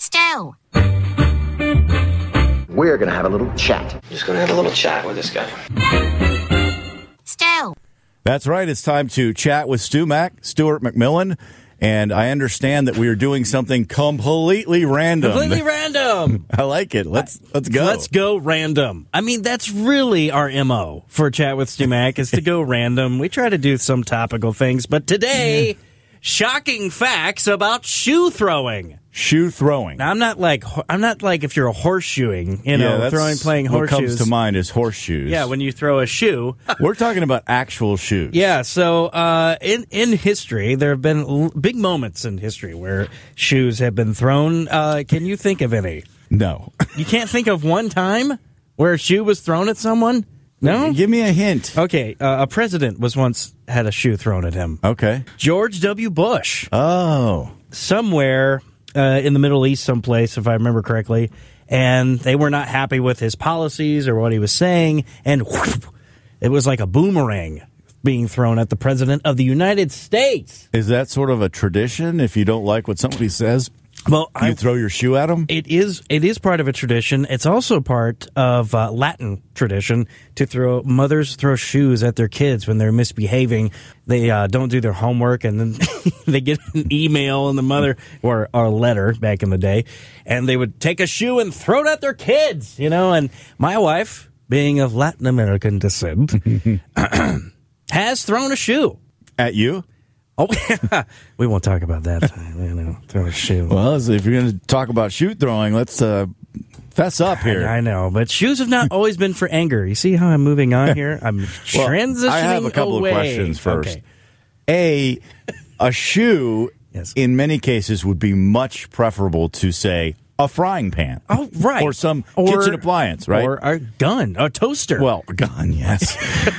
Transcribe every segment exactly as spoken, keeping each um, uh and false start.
Stu. We're going to have a little chat. I'm just going to have a little chat with this guy. Stu. That's right. It's time to chat with Stu Mac, Stuart McMillan. And I understand that we are doing something completely random. Completely random. I like it. Let's let's go. Let's go random. I mean, that's really our M O for Chat with Stu Mac is to go random. We try to do some topical things, but today, shocking facts about shoe throwing. Shoe throwing. Now, I'm not like I'm not like if you're a horseshoeing, you know, yeah, throwing playing horseshoes. What horseshoes. comes to mind is horseshoes. Yeah, when you throw a shoe. We're talking about actual shoes. Yeah, so uh, in in history, there have been l- big moments in history where shoes have been thrown. Uh, can you think of any? No. You can't think of one time where a shoe was thrown at someone? No? Give me a hint. Okay, uh, a president was once had a shoe thrown at him. Okay. George W. Bush. Oh. Somewhere uh, in the Middle East someplace, if I remember correctly, and they were not happy with his policies or what he was saying, and whoosh, it was like a boomerang being thrown at the president of the United States. Is that sort of a tradition? If you don't like what somebody says, well, you I, throw your shoe at them? It is It is part of a tradition. It's also part of uh, Latin tradition to throw, mothers throw shoes at their kids when they're misbehaving. They uh, don't do their homework, and then they get an email and the mother, or, or a letter back in the day, and they would take a shoe and throw it at their kids, you know. And my wife, being of Latin American descent, has thrown a shoe. At you? Oh, yeah. We won't talk about that. You know, throw a shoe. Well, if you're going to talk about shoe throwing, let's uh, fess up here. I, I know, but shoes have not always been for anger. You see how I'm moving on here? I'm well, transitioning I have a couple away. of questions first. Okay. A, a shoe, yes. in many cases, would be much preferable to, say, a frying pan. Oh, right. Or some or, kitchen appliance, right? Or a gun, a toaster. Well, a gun, yes.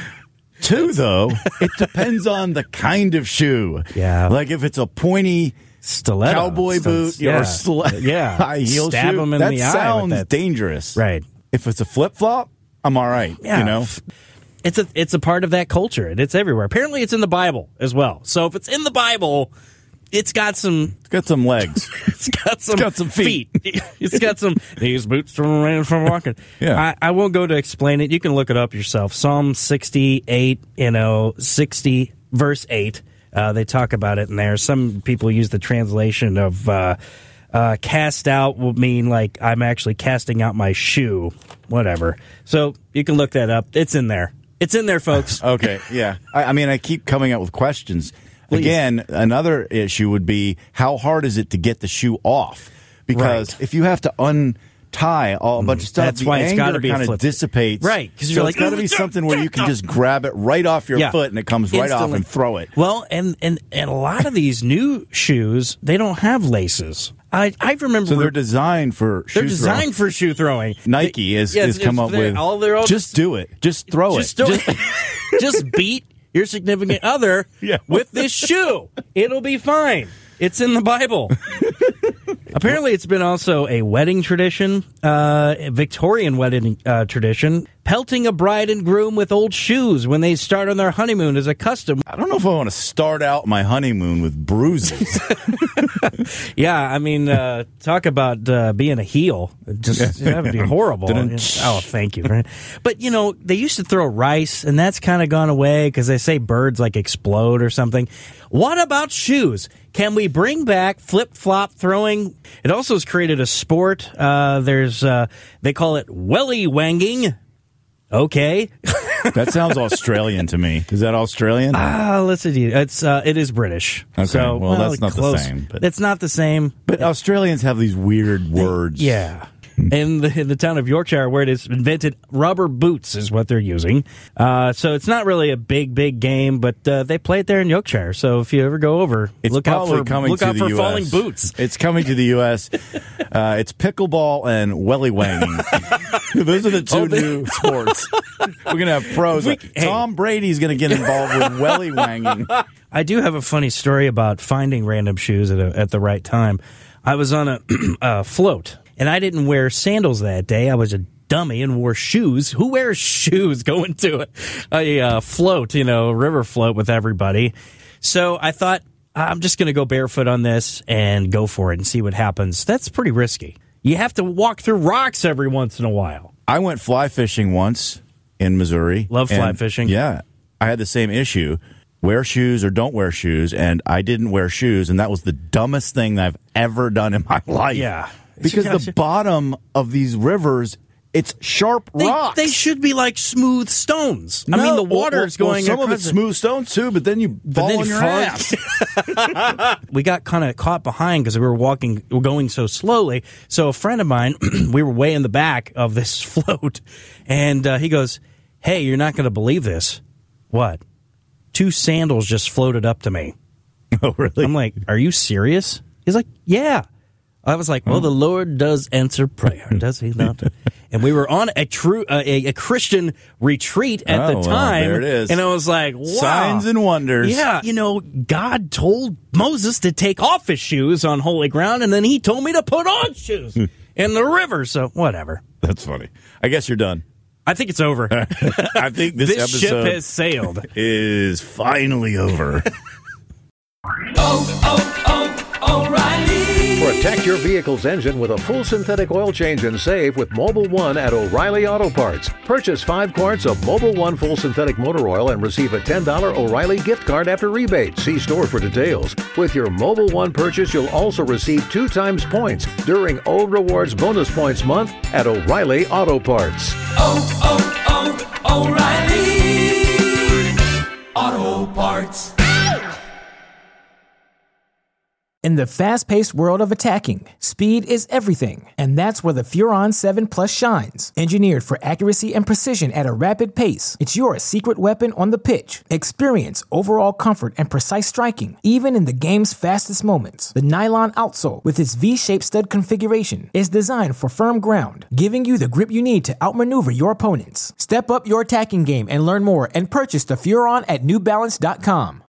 Two, though, it depends on the kind of shoe. Yeah. Like if it's a pointy stiletto, cowboy boot yeah. or sli- yeah. high heel Stab shoe, them in that the eye sounds with that. dangerous. Right. If it's a flip-flop, I'm all right, Yeah. you know? It's a it's a part of that culture, and it's everywhere. Apparently, it's in the Bible as well. So if it's in the Bible, it's got some... It's got some legs. It's got some, it's got some feet. feet. It's got some... These boots from from walking. Yeah. I, I won't go to explain it. You can look it up yourself. Psalm sixty-eight, you know, sixty, verse eight. Uh, they talk about it in there. Some people use the translation of uh, uh, cast out will mean like I'm actually casting out my shoe. Whatever. So you can look that up. It's in there. It's in there, folks. Okay, yeah. I, I mean, I keep coming up with questions. Please. Again, another issue would be how hard is it to get the shoe off? Because right. if you have to untie all a bunch of stuff, That's the why it's anger be kind of dissipates. Right. Because you're so like, it's got to be something where you can just grab it right off your yeah. foot and it comes right Instantly. off and throw it. Well, and, and, and a lot of these new shoes, they don't have laces. I, I remember... So they're designed for shoe They're designed throwing. for shoe throwing. Nike has, yes, has come up with, all their own, just do it. Just throw just it. Throw just, it. Just beat your significant other yeah. with this shoe. It'll be fine. It's in the Bible. Apparently, it's been also a wedding tradition, uh, a Victorian wedding uh, tradition. Pelting a bride and groom with old shoes when they start on their honeymoon is a custom. I don't know if I want to start out my honeymoon with bruises. Yeah, I mean, uh, talk about uh, being a heel. Just that would be horrible. Oh, thank you. But, you know, they used to throw rice, and that's kind of gone away because they say birds, like, explode or something. What about shoes? Can we bring back flip-flop throwing? It also has created a sport. Uh, there's, uh, they call it welly wanging. Okay. That sounds Australian to me. Is that Australian? Ah, uh, let's see. It's uh, it is British. Okay. So, well, well, that's not close. the same. But, it's not the same. But Australians have these weird words. Yeah. In the, in the town of Yorkshire, where it is invented, rubber boots is what they're using. Uh, so it's not really a big, big game, but uh, they play it there in Yorkshire. So if you ever go over, it's look out for coming look to out the for U S. falling boots. It's coming to the U S Uh, it's pickleball and welly wanging. Those are the two Oh, they- new sports. We're gonna have pros. We- Like, hey. Tom Brady's gonna get involved with welly wanging. I do have a funny story about finding random shoes at, a, at the right time. I was on a, a float, and I didn't wear sandals that day. I was a dummy and wore shoes. Who wears shoes going to a, a uh, float, you know, river float with everybody? So I thought, I'm just going to go barefoot on this and go for it and see what happens. That's pretty risky. You have to walk through rocks every once in a while. I went fly fishing once in Missouri. Love fly fishing. Yeah. I had the same issue. Wear shoes or don't wear shoes, and I didn't wear shoes, and that was the dumbest thing that I've ever done in my life. Yeah. Because the bottom of these rivers, it's sharp they, rocks. They should be like smooth stones. No, I mean, the water is well, well, going some of across it's smooth stones, too, but then you fall then on you your fall- ass. We got kind of caught behind because we were walking, we were going so slowly. So a friend of mine, we were way in the back of this float, and uh, he goes, hey, you're not going to believe this. What? Two sandals just floated up to me. Oh, really? I'm like, are you serious? He's like, yeah. I was like, well, oh. the Lord does answer prayer, does he not? And we were on a true uh, a, a Christian retreat at oh, the time. Well, there it is. And I was like, wow. Signs and wonders. Yeah. You know, God told Moses to take off his shoes on holy ground, and then he told me to put on shoes in the river. So whatever. That's funny. I guess you're done. I think it's over. I think this, this episode ship has sailed. Is finally over. oh, oh, oh, O'Reilly. Protect your vehicle's engine with a full synthetic oil change and save with Mobil one at O'Reilly Auto Parts. Purchase five quarts of Mobil one full synthetic motor oil and receive a ten dollars O'Reilly gift card after rebate. See store for details. With your Mobil one purchase, you'll also receive two times points during O Rewards Bonus Points Month at O'Reilly Auto Parts. Oh, oh, oh, O'Reilly Auto Parts. In the fast-paced world of attacking, speed is everything, and that's where the Furon seven Plus shines. Engineered for accuracy and precision at a rapid pace, it's your secret weapon on the pitch. Experience overall comfort and precise striking, even in the game's fastest moments. The nylon outsole, with its V-shaped stud configuration, is designed for firm ground, giving you the grip you need to outmaneuver your opponents. Step up your attacking game and learn more and purchase the Furon at New Balance dot com.